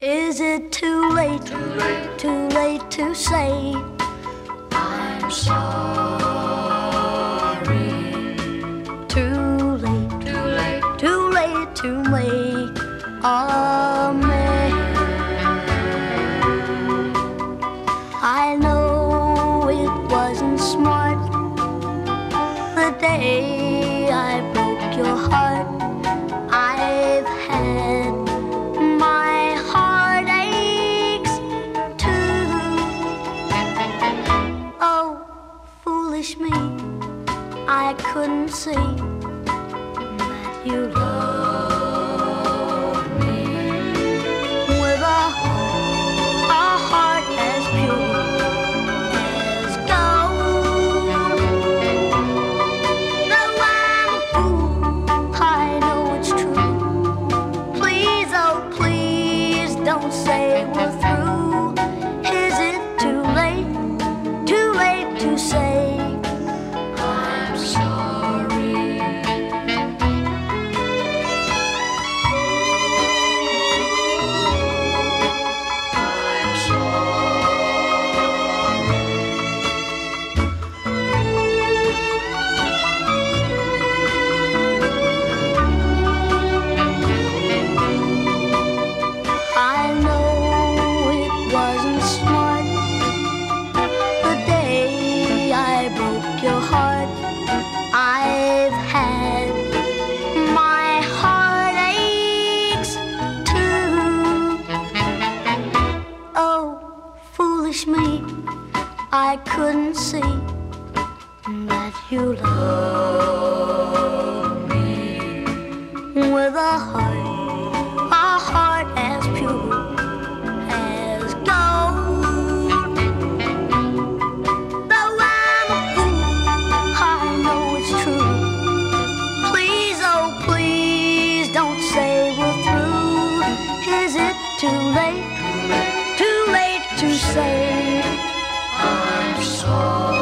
Is it too late? Too late to say I'm sorry. Too late, Too late. too late to make amends. I know it wasn't smart the day I broke your heart. I've had my heartaches too. Oh, foolish me, I couldn't see that you love me with a heart as pure as gold. Though I'm a fool, I know it's true. Please, oh please, don't say we're through. Is it too late to say I'm sorry. I'm I know it wasn't smart the day I broke your heart. I've had my heartaches too. Oh, foolish me, I couldn't see that you love me with a heart as pure as gold. Though I'm a fool, I know it's true. Please, oh please, don't say we're through. Is it too late to say I'm sorry.